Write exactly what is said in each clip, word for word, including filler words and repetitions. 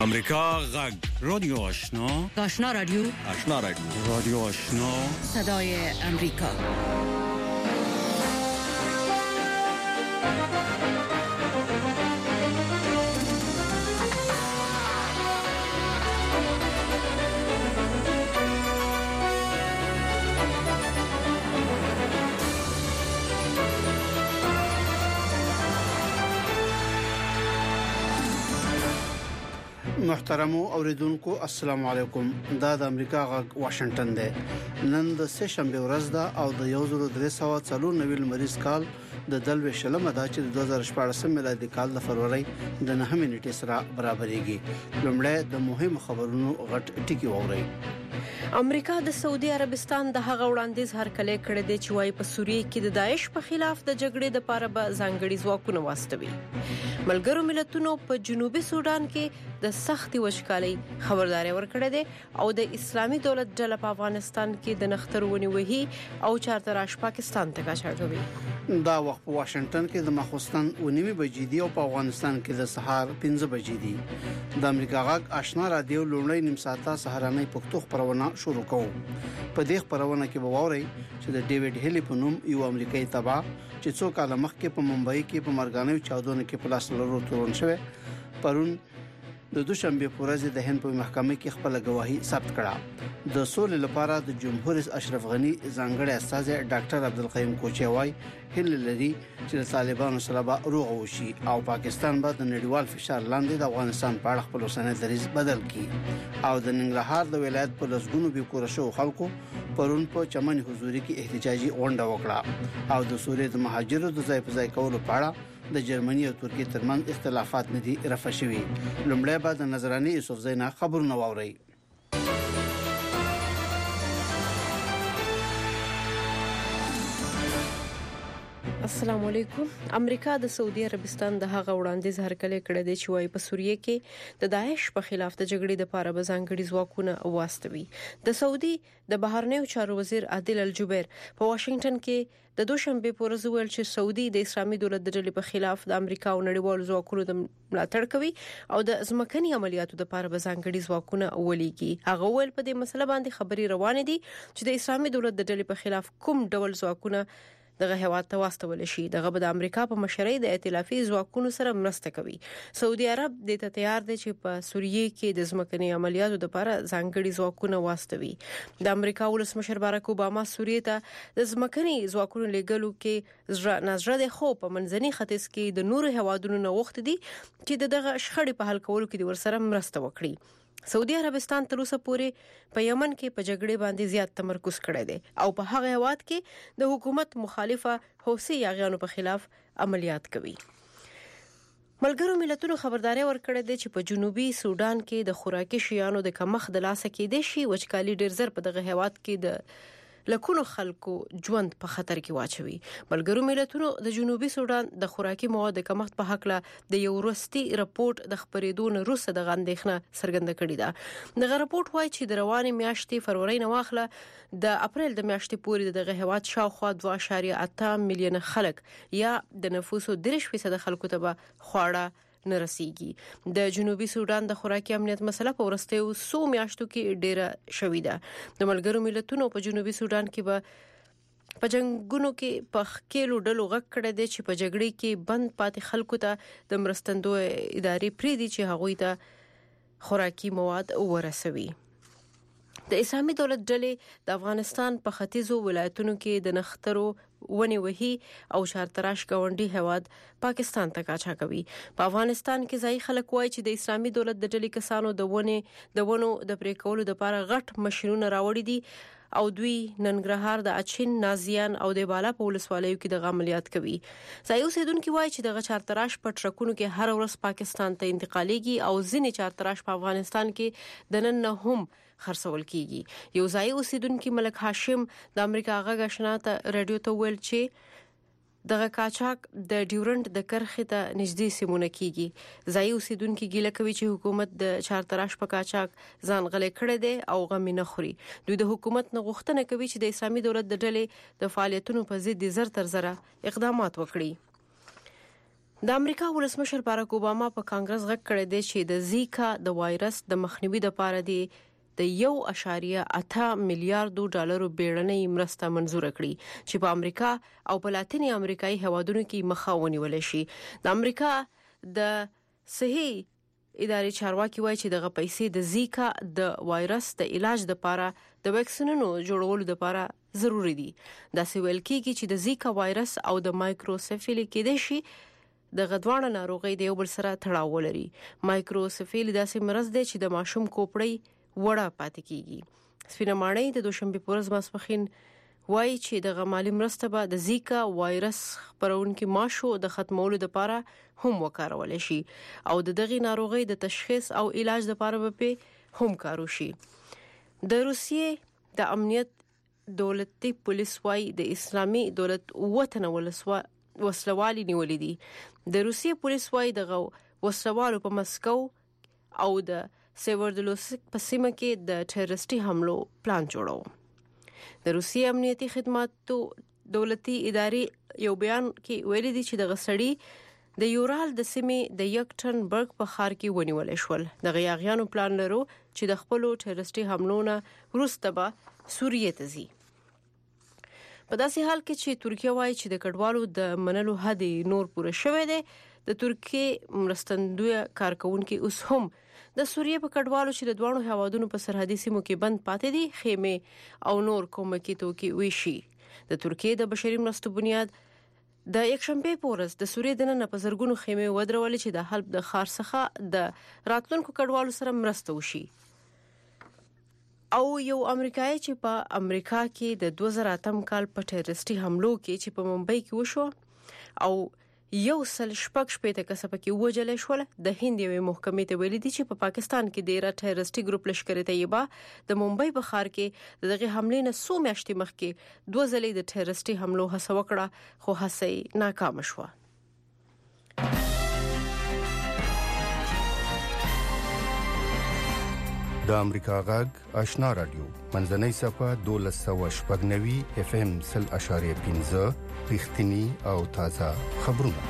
امریکا غږ رادیو آشنا آشنا رادیو آشنا رادیو رادیو آشنا صدای امریکا. محترم اوریدونکو السلام علیکم. دا د امریکا غږ واشنگټن دی. نن د سه شنبه ورځ ده او د یو زر درې سوه څلور نوي مریض کال د دلوي شلمه دا چې د دوه زره شپاړس میلادي کال د فروری د نهمې نیټې سره برابرېږي. لومړی د مهم خبرونو غټ ټکی ووري. امریکا د سعودي عربستان د هغه وړاندیز هرکلی کړی دی چې وايي په سوریه کې د داعش په خلاف د جګړې د پاره به ځانګړي ځواکونه واستوي. ملګرو ملتونو په جنوبي سودان کې د سختي وچکالۍ خبرداري ورکړې ده او د اسلامي دولت ډله په افغانستان کې د نخترونی وهي او چارتراش پاکستان ته کاچاږي. دا وخت په واشنگټن کې د مخوستن ونیمه بجې دی او په افغانستان کې د سهار پنځه بجې دي. د امریکا غږ آشنا رادیو لومړی نیم ساعته سهارنۍ پښتو خبرونه شروع کوو. په دې خبرونه کې به ووري چې د ډیوډ هیلی په نوم یو امریکایي تبع چې څو کال مخکې په ممبئی کې په مرګانو چاودنو کې پلاس لرو تورن شوی پرون د دوشنبه پورز د هند په محکمه کې خپل گواهی ثبت کړه. د سولې لپاره د جمهور رئیس اشرف غنی ځانګړی استاذ ډاکټر عبدالقیوم کوچی وای هله لري چې د طالبانو سره به روغ وشي او پاکستان به د نړیوال فشار لاندې د افغانستان په اړه خپل وسنه دریز بدل کړي. او د ننګرهار د ولایت په لسګونو به کور شو خلکو پرون په چمن حضوري کې احتجاجي غونډه وکړه او د سوریې د مهاجرو د ځای په ځای کولو په اړه د جرمني او ترکیه ترمنځ اختلافات نه دي رفع شوي. لومړی بعد نظرانه یوسف زینا خبرونه واوري. السلام علیکم. امریکا د سعودي عربستان د هغه وړاندیز هرکلی کړی دی چې وايي په سوریه کې د داعش په خلاف د جګړې د پاره به ځانګړي ځواکونه واستوي. د سعودي د بهرنیو چارو وزیر عادل الجبیر په واشنگټن کې د دوشنبه په ورځ ویل چې سعودي د اسلامي دولت د ډلې په خلاف د امریکا او نړیوالو ځواکونو د ملاتړ کوي او د ځمکني عملیاتو د پاره به ځانګړي ځواکونه ولېږي. هغه ول په دې مسله باندې خبري روانه دي چې د اسلامي دولت د ډلې په خلاف کوم ډول ځواکونه دغه هواد ته واستول شي. دغه به د امریکا په مشرۍ د ائتلافي ځواکونو سره مرسته کوي. سعودي عرب د ته تیار دي چې په سوریه کې د ځمکني عملیاتو لپاره ځانګړي ځواکونه واستوي. د امریکا ولسمشر باراک اوباما سوریه ته د ځمکني ځواکونو لګلو کې زړه نظر د خو په منځني ختیځ کې د نورو هوادونو نه وخت دي چې دغه شخړې په حل کولو کې ورسره مرسته وکړي. سعودي عربستان تر اوسه پورې په یمن کې په جګړې باندې زیات تمرکز کړی دی او په هغه هواد کې د حکومت مخالفه حوثي یاغیانو په خلاف عملیات کوي. ملګرو ملتونو خبرداري ورکړې ده چې په جنوبي سودان کې د خوراکي شیانو د کمښت د لاسه کې دي شي وچکالي ډیر زر په دغه هواد کې د لکونو خلکو ژوند په خطر کې واچوي. ملګرو ملتونو د جنوبي سودان د خوراکي مواد د کمښت په حق له د یو وروستي راپورټ د خبرېدو نه وروسته د غندښنه څرګنده کړې ده. دغه راپورټ وايي چې د روانې میاشتې فروری نه واخله د اپریل د میاشتې پورې دغه هواد شاوخوا دوه اعشاریه اته میلیونه خلک یا د نفوسو دېرش فیصد خلکو ته به خواړه نه رسیږي. د جنوبي سودان د خوراکي امنیت مسله په ورستیو سو میاشتو کې ډیره شوې ده. د ملګرو ملتونو په جنوبي سودان کې به په جنگونو کې په خکېلو ډلو غږ کړی دی چې په جګړې کې بند پاتې خلکو ته د مرستندو ادارې پریدي چې هغوی ته خوراکي مواد ورسوي. د اسلامي دولت ډلې د افغانستان په ختیځو ولایتونو کې د نخترو ونی وهي او چارتراش گاونډي هواد پاکستان ته کاچا کوي. په افغانستان کې ځای خلک وایي چې د اسلامي دولت د ډلې کسانو د ونی د ونو د پرې کولو لپاره غټ ماشينونه راوړي دي او دوی ننګرهار د اچین نازیان او د بالا په ولسوالیو کې د عملیات کوي. ځای اوسیدونکو وایي چې د چارتراش په ټرکونو کې هر ورځ پاکستان ته انتقالېږي او ځینې چارتراش په افغانستان کې د نن نه هم خرڅول کیږي. یو ځای اوسیدونکو ملک هاشم د امریکا غږ آشنا ته رادیو ته ویل چې دغه کاچاک د ډیورنت د کرخې ته نږدې سیمونه کیږي. ځای اوسیدونکو ګیله کوي چې حکومت د چارتراش په کاچاک ځان غلې کړی دی او غمی نه خوري. دوی د حکومت نه غوښتنه کوي چې د اسلامي دولت د ډلې د فعالیتونو په ضد زر تر زره اقدامات وکړي. د امریکا ولسمشر باراک اوباما په کانګرس غږ کړی دی چې د زیکا د وایرس د مخنیوي لپاره دی د یو اشاریه اته میلیارډ ډالرو بیړنۍ مرسته منزور کړي چې په امریکا او په لاتینی امریکایي هیوادونو کې مخه ونیول شي. د امریکا د صحي ادارې چارواکي وایي چې دغه پیسې د زیکا د وایرس د علاج لپاره د ویکسینونو جوړولو لپاره ضروری دي. دا سویل کیږي چې د زیکا وایرس او د مایکروسیفیلی کې د شي د غدوانه ناروغي د یو بل سره تړاو لري. مایکروسیفیلی داسې مرض دی چې د ماشوم کوپړی وړه پاتې کیږي. سپینه ماڼۍ د دوشنبه پورز ماسپخین وایي چې د غمالي مرسته به د زیکا وایرس خپرونکي ماشو د ختمولو لپاره هم وکارول شي او د دغه ناروغي د تشخیص او علاج لپاره به هم کارو شي. د روسیې د امنیت دولتي پولیس وایي د اسلامي دولت وطن ولسوا وسلوالي نیولې دي. د روسیې پولیس وایي د وسلوالو په مسکو او د سیوردلوسک په سیمه کې د ټیررستي حملو پلان جوړو. د روسیې امنیتي خدماتو دولتي ادارې یو بیان کې ویلي دي چې د غسړي د یورال د سیمې د یکټنبرګ په ښار کې ونیول شول. د غیاغیانو پلان لرو چې د خپل ټیررستي حملو نه وروسته به سوریه ته ځي. په داسې حال کې چې ترکیه وایي چې د کډوالو د منلو حد نور پوره شوی دی. د ترکیه مرستندوی کارکونکو اوس هم د سوریه په کډوالو چې د دوانو هوادونو په سرحدي سیمو کې بند پاتې دي خیمه او نور کومکي توکي ویشي. د ترکیه د بشري مرستو بنیاد د یکشنبه پورز د سوریه د نن په زرګونو خیمه ودرول چې د حلب د خار څخه د راتلونکو کډوالو سره مرسته وشي. او یو امریکایي چې په امریکا کې د دوه زره اتم کال په ټیررستي حملو کې چې په ممبئی کې وشو او یو سل شپږ شپېته کسه پکې وژل شول، د هند یوې محکمې ته ویلي دي چې په پا پاکستان کې ډیره ټیررستي ګروپ لشکره طیبه د ممبئی په ښار کې دغه حملې نه څو میاشتې مخکې دوه ځلې د ټیررستي حملو هڅه وکړه خو هڅه یې ناکام شوه. د امریکا غږ آشنا رادیو منځنۍ صفه دولس سوه شپږ نوي اف ام سل اشاریه پنځه رښتینی او تازه خبرونه.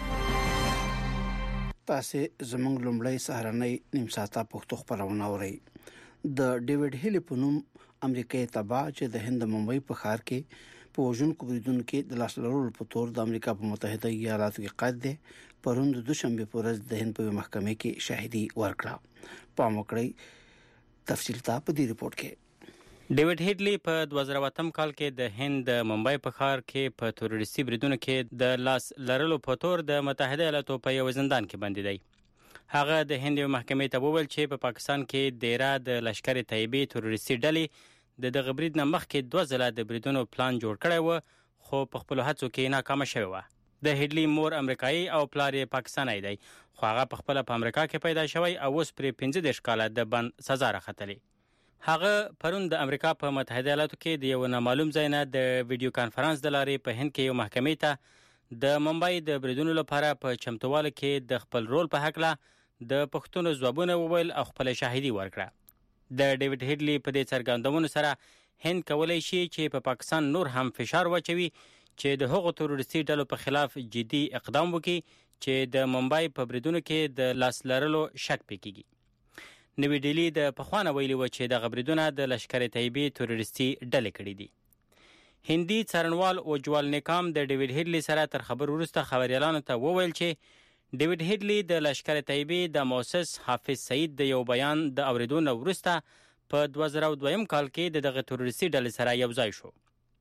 تاسو زموږ لومړی سهارنۍ نیم ساعته پښتو خبرونه اورئ. د ډیوډ هیل په نوم امریکایي تبع چې د هند ممبئی په ښار کې په وژونکو بریدونو کې د لاس لرلو په تور د امریکا په متحده ایالاتو کې قید دی، پرون د دوشنبه په ورځ د هند په محکمې کې شاهدي ورکړه. پام وکړئ تفصیل ته په دې ریپورت کې. ډیوډ هیډلی په دوه زره اتم کال کې د هند د ممبئی په ښار کې په تروریستي بریدونو کې د لاس لرلو په تور د متحده ایالاتو په یو زندان کې بندي دی. هغه د هند محکمې ته وویل چې په پاکستان کې ډیره د لشکره طیبې تروریستي ډلې د دغه برید نه مخکې دوه ځله د بریدونو پلان جوړ کړی و خو په خپل هڅو کې ناکام شوی و. د هیډلی مور امریکایي او پلار یې پاکستاني دی خو هغه په خپل په امریکا کې پیدا شوی او اوس پر پنځه دېرش کاله د بند سزا راختلی. هغه پرون د امریکا په متحده ایالاتو کې د یو نامعلوم ځای نه د ویډیو کانفرنس د لارې په هند کې یو محکمې ته د ممبئی د بریدونو لپاره په چمتووالي کې د خپل رول په حق له د پښتون ځوابونه وویل او خپل شاهدي ورکړه. د ډیوډ هیډلی په دې څرګندونو سره هند کولای شي چې په پا پاکستان نور هم فشار واچوي چې د هغو تروریستي ډلو په خلاف جدي اقدام وکړي چې د ممبئی په بریدونو کې د لاس لرلو شک پکېږي. نوی ډیلی د پخوانه ویلي و چې د غبریدونه د لشکره طیبې تروریستي ډلې کړې دي. هندي څارنوال اوجوال نیکام د ډیوډ هیډلی سره تر خبر وروسته خبريالانو ته وویل چې ډیوډ هیډلی د لشکره طیبې د مؤسس حافظ سعید د یو بیان د اوریدو وروسته په دوه زره دوه کال کې د دغه تروریستي ډلې سره یو ځای شو.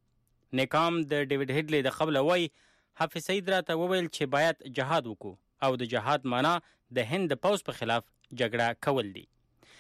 نیکام د ډیوډ هیډلی د قبل وای حافظ سعید راته وویل چې باید جهاد وکړو او د جهاد معنا د هند د پوز په خلاف جګړه کول دي.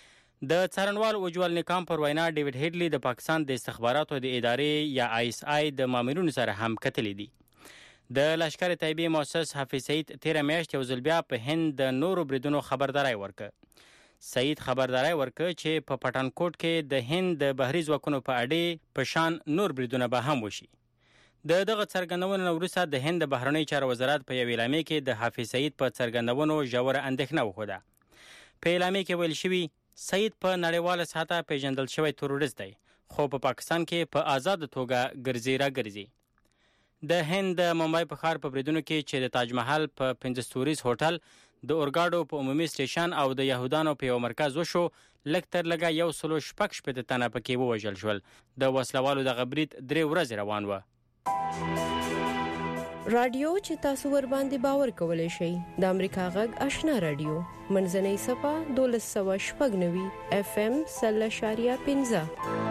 د څارنوال اوجوال نیکام پر وینا ډیوډ هیډلی د پاکستان د استخباراتو د ادارې یا آی اس آی د مامورینو سره هم کتلې دي. د لشکره طیبې مؤسس حافظ سعید تیر میاشت یو ځل بیا په هند د نورو بریدونو خبرداري ورکړه. سعید خبرداري ورکړه چې په پټانکوټ کې د هند د بحري ځواکونو په اړه په شان نور بریدونه به هم وشي. د دغه څرګندونو وروسته د هند د بهرنی چارو وزارت په یو اعلامیه کې د حافظ سعید په څرګندونو ژوره اندېښنه وښوده. په اعلامیه کې ویل شوی سعید په نړیواله ساحه پیژندل شوی تروریست دی خو په پاکستان کې په آزاد توګه ګرځي را ګرځي. د هند د ممبئی په ښار په بریدونو کې چې د تاج محل په پنځه ستوریز هوټل د اورګاډو په عمومي سټیشن او د يهودانو په یو مرکز وشو، لږ تر لږه یو سلو شپږ شپېته تنه پکې ووژل شول. د وسلوالو دغه برید درې ورځې روان و. رادیو چې تاسو ور باندې باور کولای شئ د امریکا غږ آشنا رادیو منځنۍ صفه دولس سوه شپږ نوي اف ام سل اشاریه پنځه.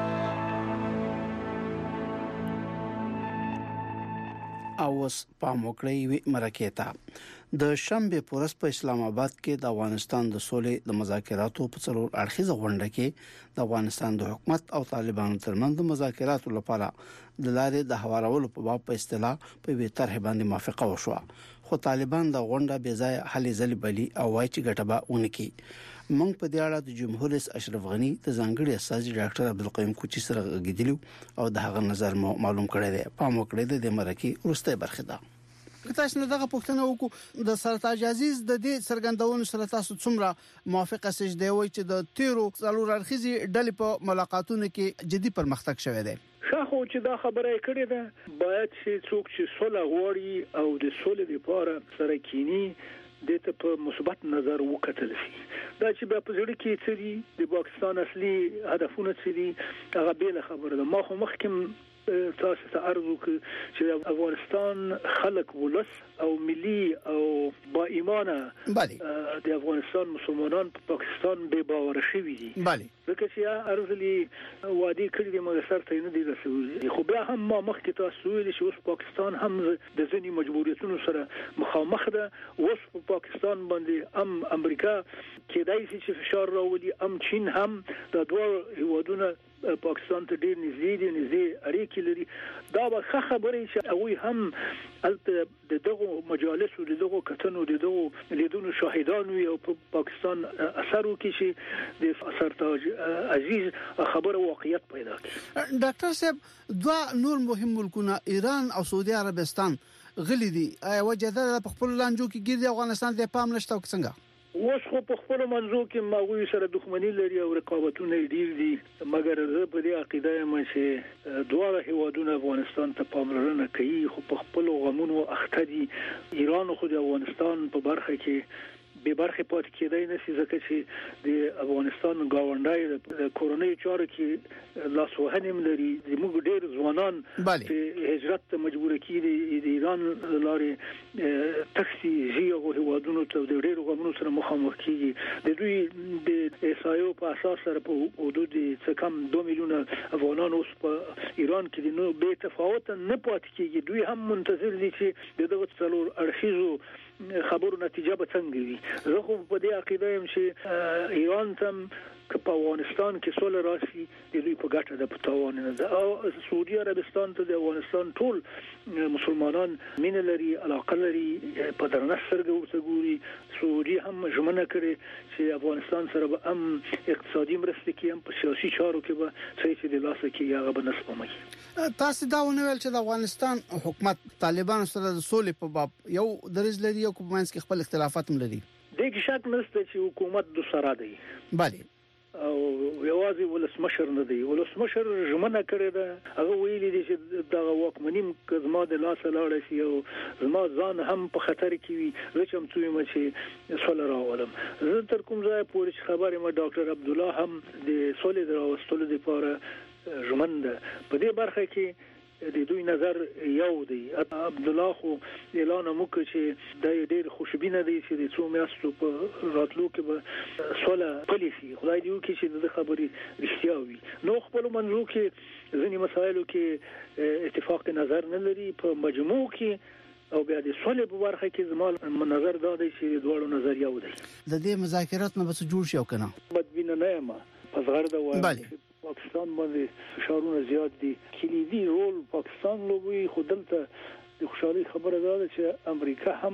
اوس پام وکړئ وی مرکیتا د شنبه پورس په اسلام آباد کې د افغانستان د سولې د مذاکراتو په څلور اړخیزه غونډه کې د افغانستان د حکومت او طالبانو ترمنځ د مذاکراتو لپاره د لارې د هوارولو په باب په اصطلاح په وی طرح باندې موافقه وشوه، خو طالبان د غونډه بې ځای حل ځل بلی او وايي چې ګټبه ونکي. موږ په دې اړه د جمهور رئیس اشرف غنی د ځانګړي استاذ ډاکټر عبدالقیوم کوچی سره غږیدلو او د هغه نظر مو معلوم کړی دی. پام وکړئ د مرکه ورسته برخه ده. تاسو نه دغه پوښتنه وکړو د سرتاج عزیز د دې سرګندونو سره تاسو څومره موافقه سجده وي چې د تیرو څلور اړخیزي ډلې په ملاقاتونو کې جدي پرمختګ شوه دی. شاخو چې دا خبره کړې ده باید چې څوک چې صلح غواړي او د صلح لپاره سره کینی دته په مثبت نظر وکتل شي. دا چې په پزړه کې چې د پاکستان اصلي هدفونه چې هغه به خبره ده. ما خو مخکم تاسو ته عرض وکړ چې افغانستان خلک ولس او ملي او با ایمانه د افغانستان مسلمانان په پاکستان به باور شوي دي. بله ځکه چې عرض لي وادي کړی د مغسر ته نه دي رسولي، خو بیا هم ما مخکې تاسو ویل چې اوس پاکستان هم د ځینې مجبوریتونو سره مخامخ ده. اوس په پاکستان باندې ام امریکا کېدای شي چې فشار راولي، ام چین هم د دوه هیوادونو پاکستان ته ډیر نږدې دي، نږدې اړیکې لري. دا به ښه خبره چې هغه هم البته دغه مجالس او دغه کتنو دغه لیدونو شاهدان وي او په پاکستان اثر وکړي چې د سرتاج عزیز خبره واقعیت پیدا کړي. ډاکټر صاحب دوه نور مهم ملکونه ایران او سعودي عربستان غلي دي، وجه دا په خپل لانجو کې ګرځي افغانستان د پام نشته او څنګه اوس خو په خپل منځو کې ماوی سره دښمنی لري او رقابتونه ډیر دي، مګر زه په دې عقیده یم چې دواړه هیوادونه افغانستان ته پاملرنه کوي، خو په خپل غمونو اخته دي. ایران خو د افغانستان په برخه کې به برخه پاتې کېدای نشي ځکه چې د افغانستان گاونډای د کورونی چارو کې لاسوهنیم لري. زموږ ډیر ځوانان چې هجرت ته مجبور کیږي د ایران لارې تخسي ژیغو هیوادونو ته د ډیر غمونو سره مخامخ کیږي. د دوی د اسایو په اساس سره په حدود څه کم دوه میلیونه افغانان اوس په ایران کې د نو به تفاوت نه پاتې کیږي. دوی هم منتظر دي چې دغه څلور اړخیزو خبرو نتیجه به څنګه وي. زه خو په دې عقیده یم چې ایران تم که په افغانستان کې سول راشي د دوی په ګټه د پتاوان نه ده، او سعودي عربستان ته د افغانستان ټول مسلمانان مين لري، علاقه لري، په درنه سترګه ورته ګوري. سعودي هم ژمنه کړې چې افغانستان سره به هم اقتصادي مرسته کوي، هم په سیاسي چارو کې به څه چې د لاسه کې هغه به نسبمي. تاسو دا ونویل چې د افغانستان حکومت طالبانو سره د سولې په باب یو درز لري او کومانس کې خپل اختلافات هم لري. د کې شک نشته چې حکومت د سره دی. bale او یوازې ولسمشر نه دی، ولسمشر ژمنه کړې ده، هغه ویلي دي چې دا واکمنیم کزما د لاس لاړ شي او زما ځان هم په خطر کې وي. زه چې هم څویم چې سول راولم. زه تر کوم ځای پورې خبرې ما ډاکټر عبد الله هم د سول راوستلو لپاره ژمن ده. په دې برخه کې د دوی نظر یو دی. عبد الله خو اعلان وکړ چې د ډېر خوشبینه دی چې د څو میاشتو په راتلو کې به سوله پالیسي خدای دې وکړي چې د خبرې رښتیا وي. نو خپل منځو کې ځینې مسایلو کې اتفاق نظر نه لري، په مجموع کې او بیا د سولې په برخه کې زموږ نظر دا دی چې دوه نظر یو دی. د دې مذاکرات نه به څه جوړ شي او کنه بدبینه نه یم پس غرض وایم پاکستان باندې فشارونه زیات دي. کلیدي رول پاکستان لوبوي، خو دلته د خوشحالي خبره ده چې امریکا هم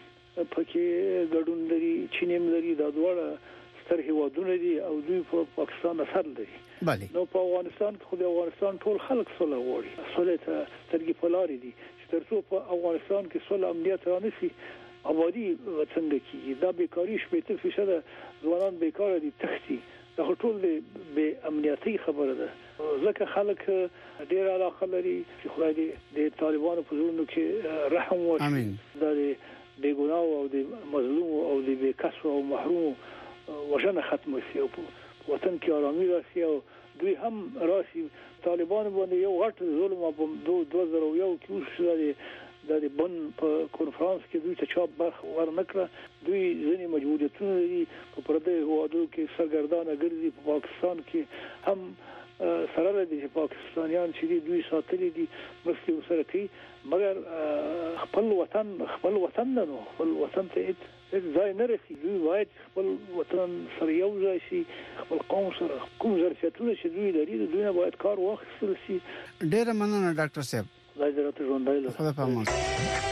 پکې ګډون لري، چین هم لري، دا دواړه ستر هیوادونه دي او دوی په پاکستان اثر لري. bale نو په افغانستان کې خو د افغانستان ټول خلک سوله غواړي، سوله ته سترګې پلاري دي چې ترڅو په افغانستان کې سوله امنیت رانشي آبادی څنګه کیږي. دا بیکاری شپږ فیصد ځوانان بیکار دي، تختی دا ټول به امنیتي خبره ده. ځکه خلک ډیر علاقه لري چې خدای دې د طالبانو په زړونو کې رحم وکړي امين د د ګناو او د مظلوم او د بیکس او محروم وژنه ختمه شي او وطن کې آرامي راشي او دوی هم راشي. طالبان باندې یو غټ ظلم په دوه زره یو کې وشو د بن په کانفرنس کې دوی ته چاپ برخه ورنکړه. دوی ځینې مجبوریتونه لري په پردي هوادو کې سرګردانه ګرځي. په پاکستان کې هم سره لري چې پاکستانیان چې دوی ساتلي دي مستي وسره کوي مګر خپل وطن خپل وطن نه خپل وطن ته ځای نه رسي. دوی باید خپل وطن سره یو ځای شي خپل قوم سره کوم ظرفیتونه چې دوی لري دوی نه باید کار واخیستل شي. ډیر مننه ډاکټر صاحب. خدای دې راته ژوندۍ لري. خدای په امان.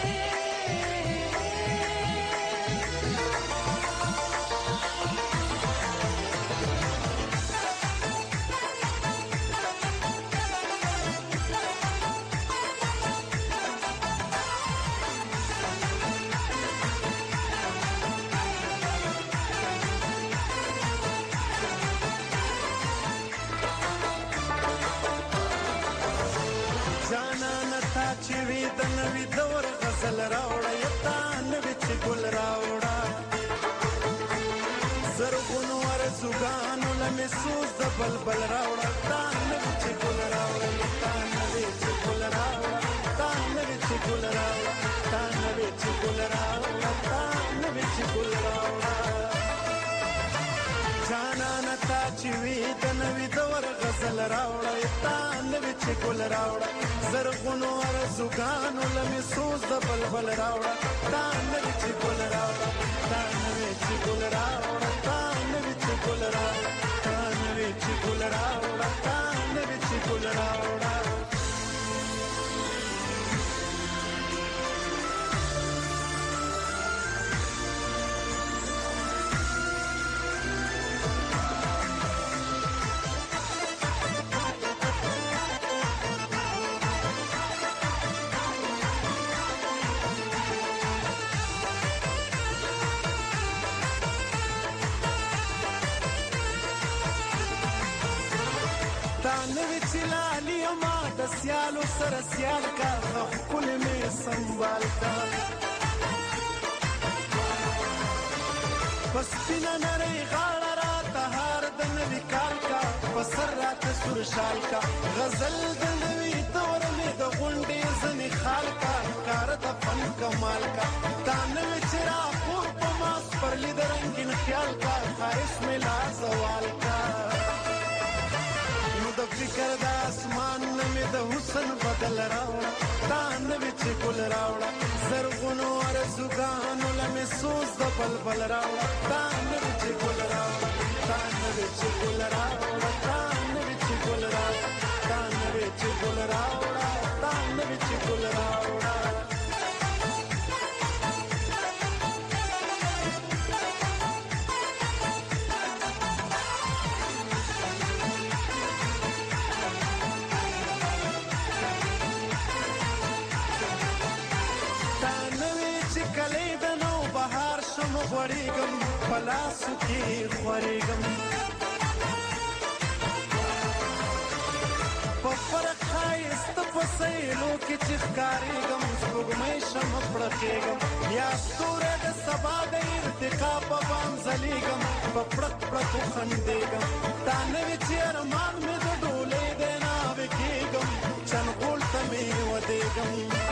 بلبل راوړه تان چې ګل راوړه تان چې ګل راوړه تان چې ګل راوړه تان چې ګل راوړه تان چې ګل راوړه جانا نتا چې وی د نوې دور غزل راوړه تان چې ګل راوړه زرغونو ارزوګانو لمې سوز د بلبل راوړه تان چې ګل راوړه تان چې ګل راوړه تان چې ګل راوړه چې ګل راوړه تان چې ګل راوړه. سیالو سره سیال کا خپل می سنبال کا پس پینا نری غاړه را تهار د نوی کال کا پسر رات سور شال کا غزل د نوی دور می د غونډې زنی خال کا کار د فن کمال کا تانه چرا پور په ماس پر لید رنگین خیال کا خواهش می لا زوال کا د فکر د اسمان نمې د حسن بدل راوړه تان چې ګل راوړه زرغونو ارزوګانو لمې سوز د بلبل راوړه تان چې ګل راوړه تان چې ګل راوړه تان چې ګل راوړه تان چې ګل راوړه تان چې ګل راوړه. غړېګم پلاسو کې خورېګم په فرق خایست په سیلو کې چې ښکارېګم سپوږمۍ شم پړقېګم یا ستوری د سبا د ارتقا په بام ځلېږم په پړق پړقو خندېږم تا نه وي چې ارمان مې د ډولۍ دی ناوې کېږم چنغول ته مې ودېږم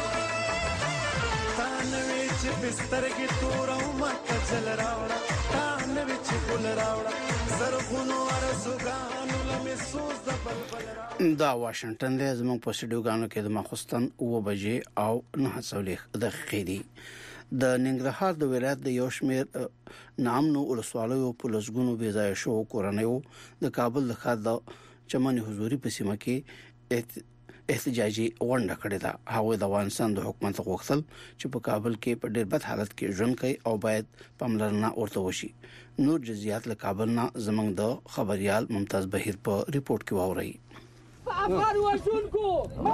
تا نه وي چې بسترګې توره ومه کجل راوړه تا نه وي چې ګل راوړه زرغونو ارزوګانو لمې سوز د بلبل راوړه. دا واشنگټن دی زموږ په سټډیوګانو کې د ماخوستن اوه بجې او نهه څلوېښت دقیقې دي. د ننګرهار د ولایت د یو شمېر نامنو ولسوالیو په لسګونو بې ځایه شوو کورنیو د کابل د ښار د چمن حضوري په سیمه کې احتجاجي غونډه کړې ده. هغه د افغانستان د حکومت غوښتل چې په کابل کې په ډېر بد حالت کې ژوند کوي او باید پاملرنه ورته وشي. نور جزئیات له کابل نه زموږ د خبريال ممتاز بهیر په ریپورت کې واوري. په افغان وژونکو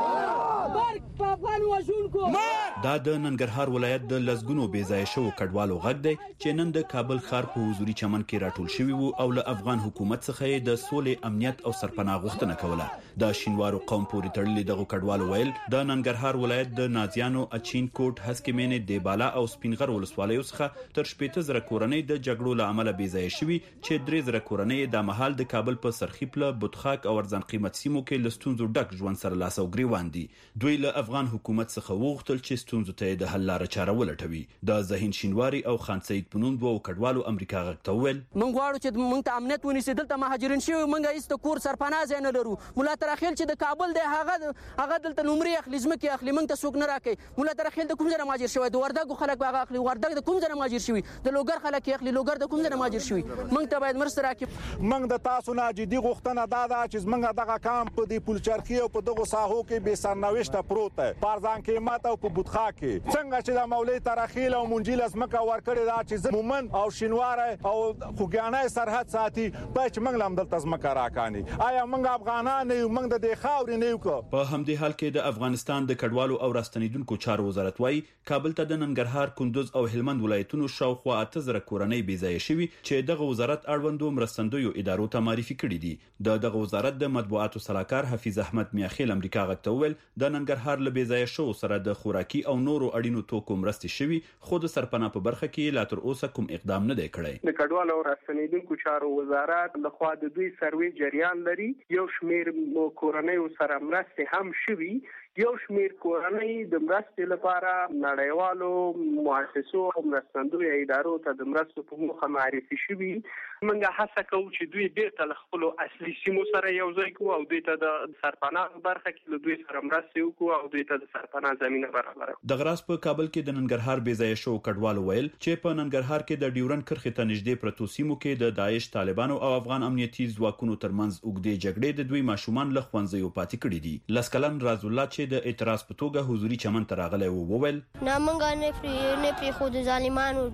مرګ په افغان وژونکو. دا د ننګرهار ولایت د لزګونو بې ځای شو کډوالو غږ دی چې نن د کابل ښار په حضوري چمن کې راټول شوي وو او له افغان حکومت څخه د سولې، امنیت او سرپناه غوښتنه کوله. د شینوارو قوم پورې تړلي دغه کډوالو ویل د ننګرهار ولایت د نازیانو، اچین کوټ، هسکې مینې، دیبالا او سپینغر ولسوالیو څخه تر شپېته زره کورنۍ د جګړو له امله بې ځای شوي چې درې زره کورنۍ د مهال د کابل په سرخیپله، بوتخاک او ارزان قیمت سیمو کې له ستونزو ډک ژوند سره لاس او ګریوان دي. دوی له افغان حکومت څخه وغوښتل چې ستونزو ته د حل لاره چاره ولټوي. د ذهین شینواری او خان سعید په نوم دوه کډوالو امریکا غږ ته وویل موږ غواړو چې موږ ته امنیت ونیسي. دلته مهاجرین شوي، موږ هیڅ د کور سرپناه ځای نه لرو. مولا ترخیل چې د کابل دی هغه هغه دلته نمرې اخلي، ځمکې اخلي، موږ ته څوک نه راکوي. مولا ترخیل د کوم ځای نه مهاجر شوی؟ د وردګو خلک هغه اخلي. وردګ د کوم ځای نه مهاجر شوي؟ د لوګر خلک اخلي. لوګر د کوم ځای نه مهاجر شوي؟ موږ ته باید مرسته راکړي. موږ د تاسو نه جدي غوښتنه دا ده چې موږ دغه کام په دې پولچرخي او په دغه ساحو کې به سرنوشته پروت دی، په ارزان قیمت او په بوتخاک کې. څنګه چې د مولوی ترخیل او منجیل ځمکه ورکړې ده چې مومن او شینوار او خوګیانای سرحد ساتي، په چې موږ لم دلته ځمکه راکاني. آیا موږ افغانان یو؟ موږ د دې خاورې نه یو. په همدې حال کې د افغانستان د کډوالو او راستنیدونکو چارو وزارت وايي کابل ته د ننګرهار، کندوز او هلمند ولایتونو شاوخوا اته زره کورنۍ بې ځای شوي چې دغه وزارت اړوندو مرستندویو ادارو ته معرفي کړي دي. د دغه وزارت د مطبوعاتو سلاکار حفیظ احمد میاخیل امریکا غږ ته وویل د ننګرهار له بې ځای شو سره د خوراکي او نورو اړینو توکو مرستې شوي، خو د سرپناه په برخه کې لا تر اوسه کوم اقدام نه دی کړی. د کډوالو او راستنیدونکو چارو وزارت لخوا د دوی سروې جریان لري. یو شمیر کورنۍ سره مرستې هم شوي، یو شمیر کورنۍ د مرستې لپاره نړیوالو مؤسسو او مرستندویو ادارو ته د مرستو په موخه معرفي شوي. موږ هڅه کوو چې دوی بیرته له خپلو اصلي سیمو سره یو ځای کړو او دوی ته د سرپناه برخه کې له دوی سره مرستې وکړو او دوی ته د سرپناه زمینه برابره کړو. د غراس په کابل کې د ننګرهار بې ځای شو کډوالو ویل چې په ننګرهار کې د ډیورن کرښې ته نږدې پرتو سیمو کې د داعش، طالبانو او افغان امنیتي ځواکونو ترمنځ اوږدې جګړې د دوی ماشومان له ښوونځیو پاتې کړي دي. لسکلن راز الله چې د اعتراض په توګه حضوري چمن ته راغلی و وویل نه موږ نه پرې نه پرې خو د ظالمانو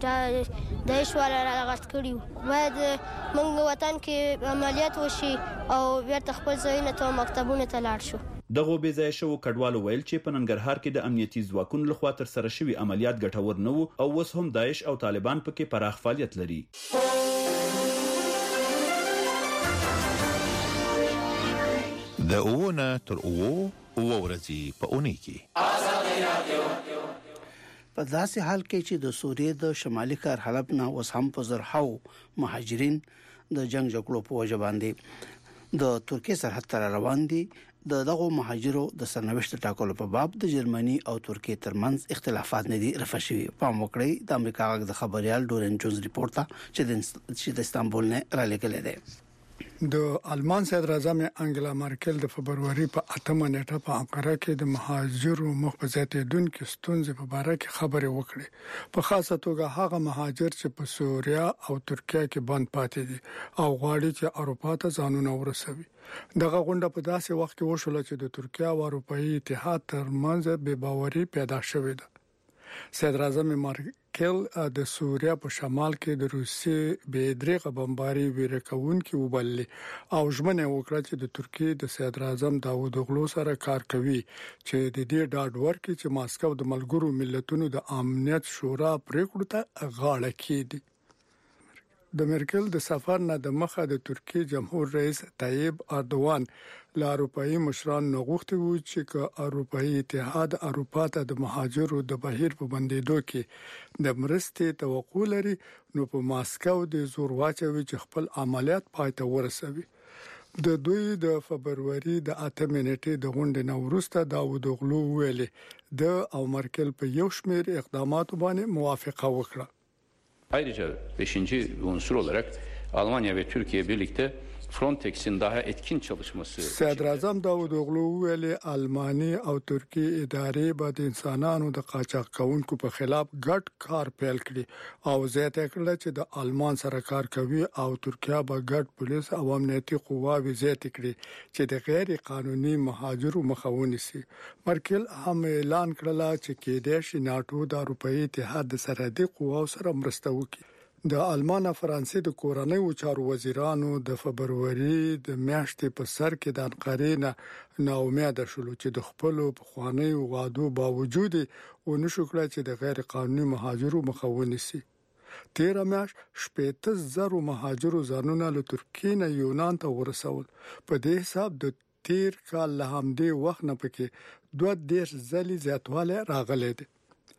د ایشوال راغست کړیو. باید موږ وطن کې عملیات وشي او بیرته خپل ځایونه ته مکتبونه ته لاړ شو. دغه بې ځای شو کډوالو ویل چې په ننګرهار کې د امنیتي ځواکونو لخوا تر سره شوي عملیات ګټور نه وو او اوس هم داعش او طالبان پکې پراخ فعالیت لري. د اوونه تر اوو اوو ورځې په اونۍ کې په داسې حال کې چې د سوریې د شمالي ښار حلب نه اوس هم په زرهاو مهاجرین د جنگ جګړو په وجه باندې د ترکیه سرحد ته روان دي. د دغه مهاجرو د سرنوشت ټاکلو په باب د جرمني او ترکیه ترمنځ اختلافات نه دي رفع شوي. پام وکړئ د امریکا غږ د خبريال ډورن جونز ریپورت چې د استانبول نه را لګل دی. د آلمان صدر اعظم انګلا مارکل د فبرवरी په اتمه نیټه په انقره کې د مهاجرو مخ په زیاتېدونکو ستونزې په اړه کې خبرې وکړې. په خاصه توګه هغه مهاجر چې په سوریا او ترکیه کې بند پاتې دي او غواړي چې اروپا ته ځانونه ورسوي. دغه غونډه په داسې وخت کې وشوله چې د ترکیه او اروپאי اتحاد ترمنځ بې باوري پیدا شوې ده. صدر اعظم مارکل د سوریا په شمال کې د روسي بې دریغه بمباري ویرکونکو وبلل او ژمنه وکړه چې د ترکیه د صدر اعظم داوود اوغلو سره کار کوي چې د دې ډاډ ورکړي چې ماسکو د ملګرو ملتونو د امنیت شورا پریکړو ته غاړه کیږي. د مرکل د سفر نه د مخه د ترکیه جمهور رئیس طیب اردوغان له اروپאי مشران نغوښتي وو چې ک اروپאי اتحاد اروپا ته د مهاجرو د بهیر په بندیدو کې د مرستې توقع لري نو په ماسکو د زور واچوي چې خپل عملیات پای ته ورسوي. د دوی د فبرवरी د اتمه نیټې د غونډې نو وروسته داوود اوغلو ویلي د او مرکل په یو شمېر اقداماتو باندې موافقه وکړه. Ayrıca beşinci unsur olarak Almanya ve Türkiye birlikte Frontex'in daha etkin çalışması. صدر اعظم داوود اوغلو ویلي الماني او ترکی ادارې به د انسانانو د قاچاق کوونکو په خلاف ګډ کار پیل کړي او زیاته کړل چې د آلمان سره کار کوي او ترکیه به ګډ پولیس او امنیتي قواوې زیاتې کړي چې د غیر قانوني مهاجرو مخه ونیسي. مرکل هم اعلان کړل چې کېدای شي ناتو د اروپאי اتحاد د سرحدي قواو سره مرسته وکړي. د آلمان او فرانسې د کورنۍ چارو وزیرانو د فبروري د میاشتې په سر کې د انقرې نه ناامید شول چې د خپل پخوانی وعدو باوجود ونشو کړی چې د غیر قانوني مهاجرو مخه ونیسي. تیر میاشت شپږ زره مهاجرو ځانونه له ترکیې نه یونان ته ورسول. په دې حساب د تیر کال له همدې وخت نه پکې دوه دیرش ځلې زیاتوالی راغلی دی.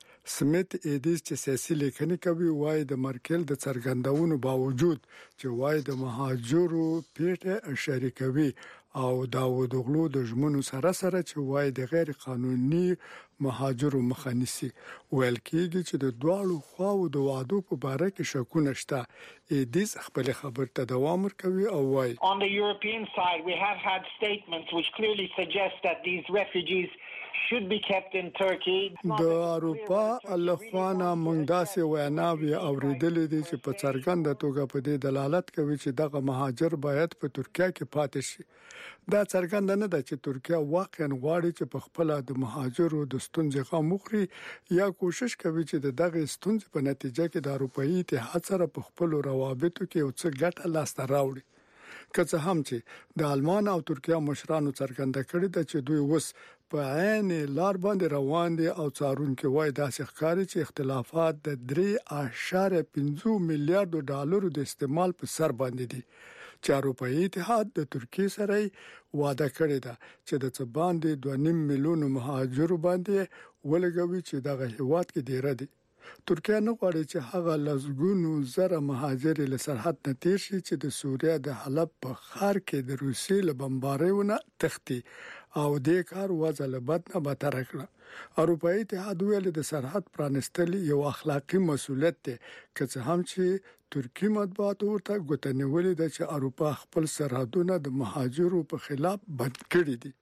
سمیت ایدیز چې سیاسي لیکنې کوي وایي د مرکل د څرګندونو باوجود چې وایي د مهاجرو پیټه شریکوي او داوود اغلو د ژمنو سره سره چې وایي د غیر قانوني مهاجرو مخه نیسي. ویل کېږي چې د دواړو خواو د وعدو په باره کې شکونه شته. ایدیز خپل خبر ته دوام ورکوي او وایي On the European side we have had statements which clearly suggest that these refugees should be kept in Turkey. د اروپا الخوانا موږ داسې ویناوي اوریدلې دي چې په څرګنده توګه په دې دلالت کوي چې دغه مهاجر باید په ترکیه کې پاتې شي. دا څرګنده نه ده چې ترکیه واقعا غواړي چې په خپل د مهاجرو د ستونزې غم وخوري یا کوشش کوي چې دغه ستونزې په نتیجه کې د اروپאי اتحاد سره په خپل روابطو کې یو څه ګټه لاسته راوړي. که څه هم چې د آلمان او ترکیه مشرانو څرګنده کړی ده چې دوی وس په عین لار باندې روان دي او څارونکو وایي داسې ښکاري چې اختلافات د درې اعشاریه پنځه میلیارډ ډالرو د استعمال په سر باندې دي چې اروپאי اتحاد د ترکیه سره وعده کړې ده چې د څه باندې دوه نیم میلیون مهاجرو باندې ولګوي چې دغه هیواد کې ډیر دي. ترکیه نه غواړي چې هغه لزګونو زره مهاجر له سرحد نه تیر شي چې د سوریه د حلب په ښار کې د روسي له بمباریونه تختی او د کار وضع له بد نه بدتر کړه. اروپאי اتحاد ویل د سرحد پرانستل یو اخلاقی مسؤلیت دی که څه هم چې ترکی مطبوعات ورته ګوتنولې ده چې اروپا خپل سرحدونه د مهاجرو په خلاف بند کړي دي.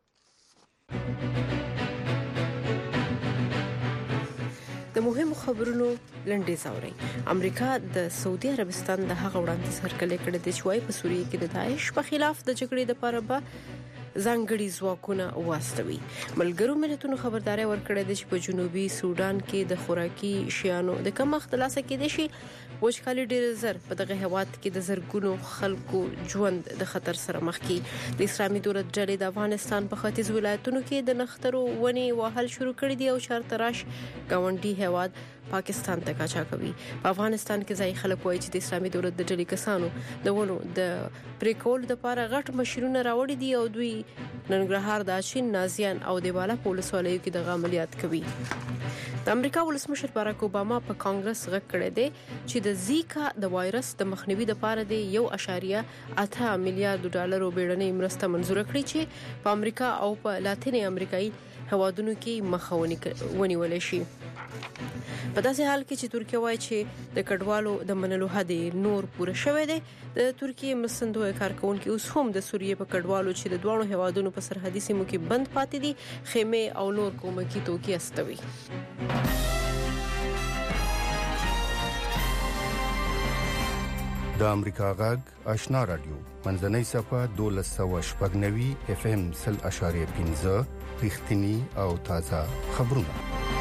د مهمو خبرونو لنډې زوري. امریکا د سعودي عربستان د هغه وړاندیز هرکلی کړی دی چې وايي په سوریه کې د داعش په خلاف د جګړې لپاره به ځانګړي ځواکونه واستوي. ملګرو ملتونو خبرداري ورکړې ده چې په جنوبي سودان کې د خوراکي شیانو د کمښت لاسه کېدې شي. وچکالي ډېر زر په دغه هیواد کې د زرګونو خلکو ژوند د خطر سره مخ کی. د اسلامي دولت ډلې د افغانستان په ختیځ ولایتونو کې د نخترو ونی وهل شروع کړي دي او چارتراش گاونډي هیواد پاکستان ته کاچا کوي. په افغانستان کې ځای خلک وایي چې د اسلامي دولت د ډلې کسانو د ونو د پریکول د لپاره غټ ماشينونه راوړي دي او دوی ننګرهار د اچین نازیان او د بالا پولیس ولایو کې د عملیات کوي. د امریکا ولسمشر باراک اوباما په کانګرس غږ کړی دی چې د زیکا د وایرس د مخنیوي لپاره د یو اشاریه اته میلیارډ ډالرو بیړنۍ مرسته منزور کړې چې په امریکا او په لاتینی امریکایي هوادونو کې مخاوني ونیول شي. په داسې حال کې چې ترکیه وایي چې د کډوالو د منلو حد نور پوره شوی دی. د ترکیه مسندوی کارکونکو اوس هم د سوریه په کډوالو چې د دوه هوادونو په سرحدي سیمو کې بند پاتې دي خیمه او نور کومکی توکي استوي. د امریکا غږ آشنا رادیو منځنۍ صفه دولس سوه شپږ نوي اف ام سل اشاریه پنځه رښتینی او تازه خبرونه.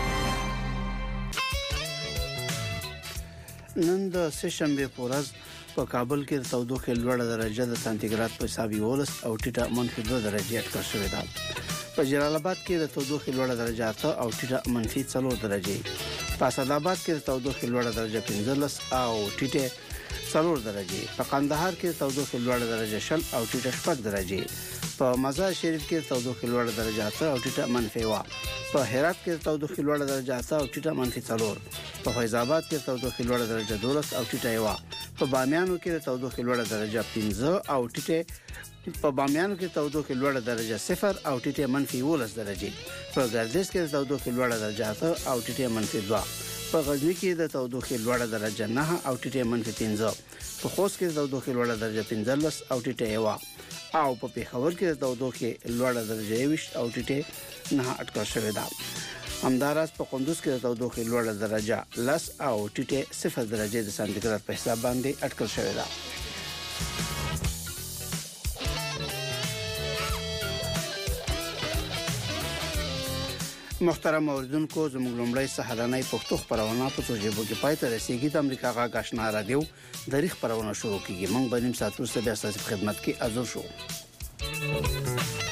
نن د سشنبه په ورځ په کابل کې د تودوخې لوړه درجه د سانتیګراد په حساب یولس او ټیټه منفي دوه درجې اټکل شوې ده. په جلال آباد کې د تودوخې لوړه درجه اته او ټیټه منفي څلور درجې. په اسد آباد کې د تودوخې لوړه درجه پنځلس او ټیټه څلور درجې. په قندهار کې د تودوخې لوړه درجه شل او ټیټه شپږ درجې. په مزار شریف کې د تودوخې لوړه درجه اته او ټیټه منفي و. په هرات کې د تودوخې لوړه درجه اته او ټیټه منفي څلور. په فیض آباد کې د تودوخې لوړه درجه دولس او ټیټه و. په بامیانو کې د تودوخې لوړه درجه پنځه او ټیټه په بامیانو کې د تودوخې لوړه درجه صفر او ټیټه منفي ولس درجه. په ګردیز کې د تودوخې لوړه درجه اته او ټیټه منفي دوه. په غزنی کې د تودوخې لوړه درجه نه او ټیټه منفي پنځه. په خوست کې د تودوخې لوړه درجه پنځلس او ټیټه و. او په پیښور کې د تودوخې لوړه درجه یوویشت او ټیټه نه اټکل شوې ده. همداراز په قندوز کې د تودوخې لوړه درجه لس او ټیټه صفر درجه د سانتیګراد په حساب باندې اټکل شوې ده. محترم اوریدونکو زموږ لومړی سهارنۍ پښتو خبرونه په څو ژبو کې پای ته رسیدي. د امریکا غږ آشنا رادیو د ریښ خبرونه شروع کیږي. موږ به نیم ساعت وروسته بیا ستاسو خدمت کې حاضر شو.